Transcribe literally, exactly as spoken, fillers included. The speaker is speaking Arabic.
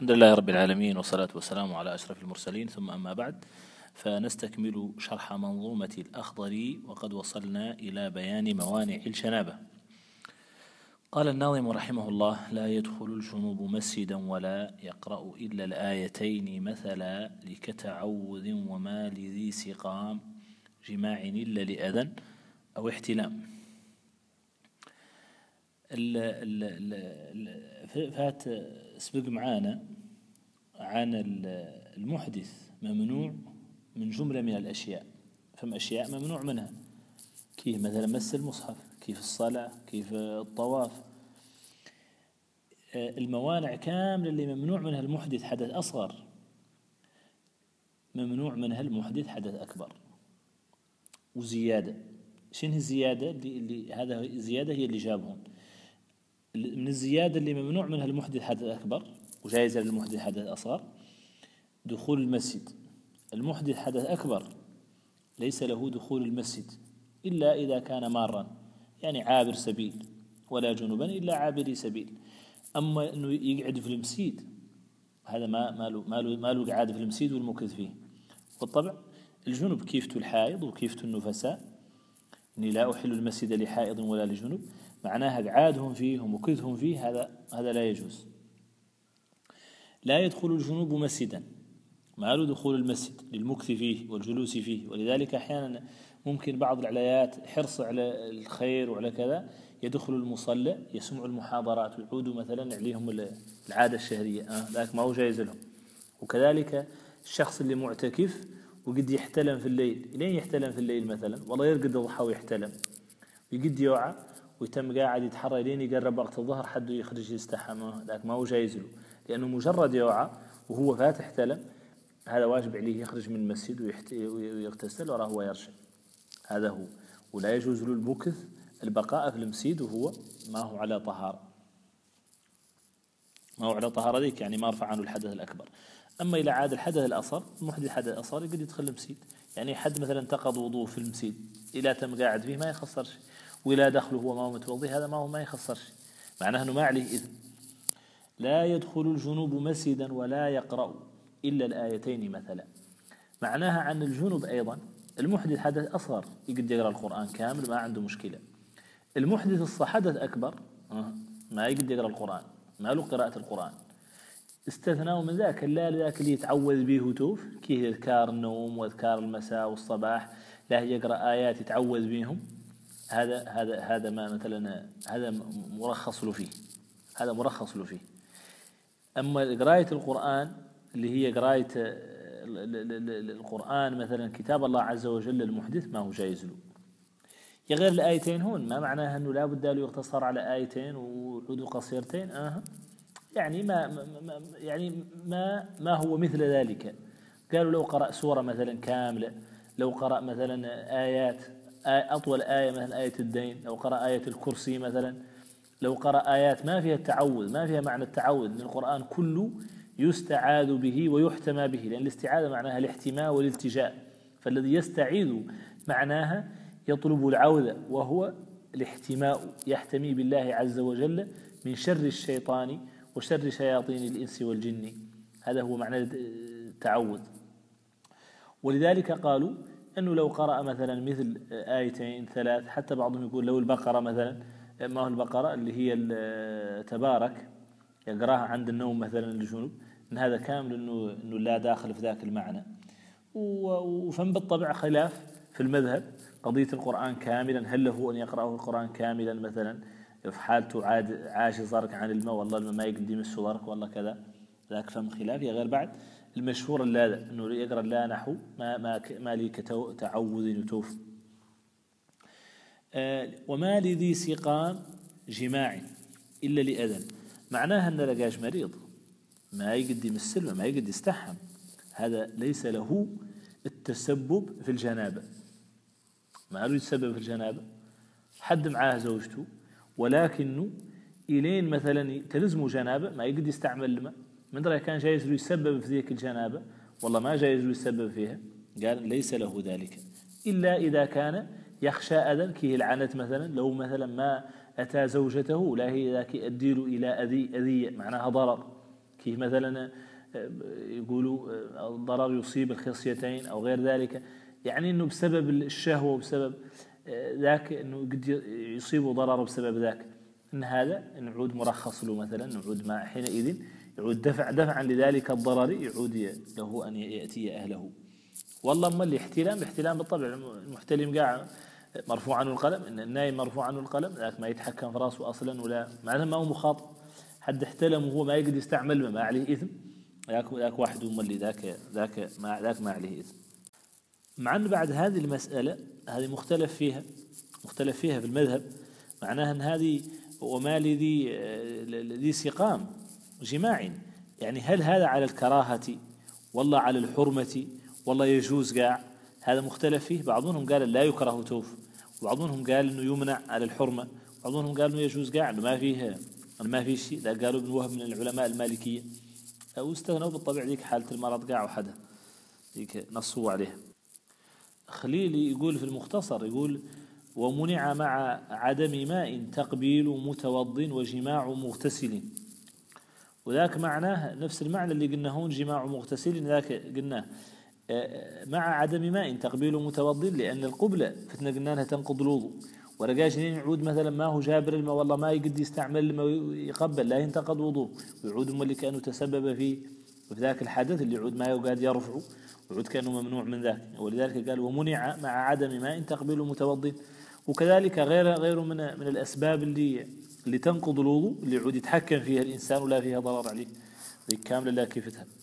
الحمد لله رب العالمين، والصلاة والسلام على أشرف المرسلين، ثم أما بعد، فنستكمل شرح منظومة الأخضري، وقد وصلنا إلى بيان موانع الجنابة. قال الناظم رحمه الله: لا يدخل الجنوب مسجدا ولا يقرأ إلا الآيتين مثلا لكتعوذ وما لذي سقام جماع إلا لأذى أو احتلام. ال ال ال فات سبق معانا عن المحدث ممنوع من جملة من الأشياء، فما أشياء ممنوع منها، كيف مثلا مس المصحف، كيف الصلاة، كيف الطواف. الموانع كاملة اللي ممنوع منها المحدث حدث أصغر، ممنوع منها المحدث حدث أكبر، وزيادة. شنو الزيادة اللي, اللي هذا الزيادة هي اللي جابهم من الزيادة اللي ممنوع منها المحدث حدث أكبر وجائزة للمحدث حدث أصغر. دخول المسجد، المحدث حدث أكبر ليس له دخول المسجد إلا إذا كان مارا، يعني عابر سبيل، ولا جنوبا إلا عابري سبيل. أما أنه يقعد في المسجد هذا ما ما له ما له ما له قعاد في المسجد والمكث فيه. والطبع الجنوب كيفته الحائض وكيفته النفساء، إني لا أحل المسجد لحائض ولا لجنوب، معناها قعادهم فيه ومكثهم فيه هذا هذا لا يجوز. لا يدخل الجنوب مسجدا، ما له دخول المسجد للمكث فيه والجلوس فيه. ولذلك أحيانا ممكن بعض العلايات حرص على الخير وعلى كذا يدخل المصلى يسمع المحاضرات ويعودوا مثلا عليهم العادة الشهرية، آه ذاك ما هو جايز لهم. وكذلك الشخص اللي معتكف وقد يحتلم في الليل، لين يحتلم في الليل مثلا، والله يرقد الضحى ويحتلم، يقد يوعى ويتم قاعد يتحرى لين يقرب وقت الظهر حد يخرج يستحمى، ذاك ما هو جايز له، لأنه مجرد يوعى وهو فاتح احتلم هذا واجب عليه يخرج من المسجد ويغتسل وراه ويرجع، هذا هو. ولا يجوز له المكث البقاء في المسجد وهو ما هو على طهارة، ما هو على طهارة ذيك، يعني ما رفع عنه الحدث الأكبر. أما إذا عاد الحدث الأصغر، المحدث الحدث الأصغر يقدر يدخل المسجد، يعني حد مثلا انتقض وضوء في المسجد إلى تم قاعد فيه ما يخسرش، وإلى دخله هو ما هو متوضي هذا ما هو ما يخسرش، معناه أنه ما عليه إذن. لا يدخل الجنوب مسجدا ولا يقرأ إلا الآيتين مثلا، معناها عن الجنوب أيضا المحدث حدث أصغر يقدر يقرأ القرآن كامل ما عنده مشكلة. المحدث الصحدث أكبر ما يقدر يقرأ القرآن، ما له قراءة القرآن، استثناء من ذاك لا ذاك اللي يتعوذ به وتوف، كيه أذكار النوم وأذكار المساء والصباح، لا يقرأ آيات يتعوذ بهم، هذا هذا هذا ما مثلا هذا مرخص له فيه، هذا مرخص له فيه. أما قراءة القرآن اللي هي قراءة القرآن مثلا كتاب الله عز وجل المحدث ما هو جائز له. يغير الآيتين هون ما معناها أنه لا بد له يقتصر على آيتين وعود قصيرتين، آه يعني ما, ما يعني ما ما هو مثل ذلك. قالوا لو قرأ سورة مثلا كاملة، لو قرأ مثلا آيات أطول آية مثلا آية الدين، لو قرأ آية الكرسي مثلا، لو قرأ آيات ما فيها التعوذ، ما فيها معنى التعوذ، لأن القرآن كله يستعاذ به ويحتمى به، لأن الاستعاذة معناها الاحتماء والالتجاء، فالذي يستعيذ معناها يطلب العوذ وهو الاحتماء، يحتمي بالله عز وجل من شر الشيطان وشر شياطين الإنس والجن، هذا هو معنى التعوذ. ولذلك قالوا أنه لو قرأ مثلا مثل آيتين ثلاث، حتى بعضهم يقول لو البقرة مثلا، ما هو البقرة اللي هي تبارك يقراها عند النوم مثلا للجنوب، إن هذا كامل إنه إنه لا داخل في ذاك المعنى. وفهم بالطبع خلاف في المذهب قضية القرآن كاملا، هل له أن يقرأه القرآن كاملا مثلا في حالته عاد عاش ضرك عن الماء، والله الماء ما يقدم يمسه ضرك والله كذا، ذاك فهم خلافي. غير بعد المشهور لا إنه يقرأ لا نحو ما ما ما لي كتعوذ وتوف. آه وما لذي سقام جماع إلا لأذن، معناها أن لقاش مريض ما يقدم السلم ما يقدر يستحم، هذا ليس له التسبب في الجنابة، ما له يتسبب في الجنابة، حد معاه زوجته ولكنه إلين مثلا تلزمه جنابة ما يقدر يستعمل الماء، من رأي كان جايز له يسبب في ذيك الجنابة والله ما جايز له يسبب فيها، قال ليس له ذلك إلا إذا كان يخشى أذى، كيه العنت مثلا، لو مثلا ما أتى زوجته لا هي ذاك يؤدي له إلى أذي أذية معناها ضرر، كيف مثلا يقولوا الضرر يصيب الخصيتين أو غير ذلك، يعني أنه بسبب الشهوة وبسبب ذاك أنه قد يصيبه ضرر بسبب ذاك، أن هذا نعود مرخص له مثلا، نعود مع حينئذ يعود دفع دفعا لذلك الضرر، يعود له أن يأتي أهله. والله أما الاحتلام، الاحتلام بالطبع المحتلم قاع مرفوع عنه القلم، إن النايم مرفوع عنه القلم، ذاك ما يتحكم في راسه أصلا ولا معناه ما هو مخاطب، حد احتلم وهو ما يقدر يستعمل ما عليه إثم، ذاك ذاك واحد هم اللي ذاك ذاك ما ذاك ما عليه إثم. مع أن بعد هذه المسألة هذه مختلف فيها مختلف فيها في المذهب، معناها أن هذه وما لذي ذي سقام جماع، يعني هل هذا على الكراهة والله على الحرمة والله يجوز قاع، هذا مختلف فيه. بعضهم قال لا يكره توف، وبعضهم قال انه يمنع على الحرمة، وبعضهم قال انه يجوز قاع، انه ما فيه ما فيه شيء. لا قالوا ابن وهب من العلماء المالكية، او استغنوا بالطبع ذيك حالة المرض قاع وحده ذيك نصوا عليها. خليلي يقول في المختصر، يقول ومنع مع عدم ماء تقبيل متوض وجماع مغتسل، وذاك معناه نفس المعنى اللي قلنا هون جماع مغتسل، ذاك قلناه مع عدم ماء تقبيل متوض، لأن القبلة فتنا قلنا انها تنقض الوضوء، ورجاش يعود مثلا ما هو جابر الماء والله ما يقد يستعمل الماء يقبل لا ينتقض وضوء، ويعود هم اللي كانوا تسبب في في ذاك الحدث اللي يعود ما يقاد يرفعه، ويعود كانه ممنوع من ذاك. ولذلك قال ومنع مع عدم ماء تقبيل متوض. وكذلك غير غير من من الأسباب اللي اللي تنقض الوضوء اللي يعود يتحكم فيها الإنسان ولا فيها ضرر عليه، ذيك كاملة لا كيفتها.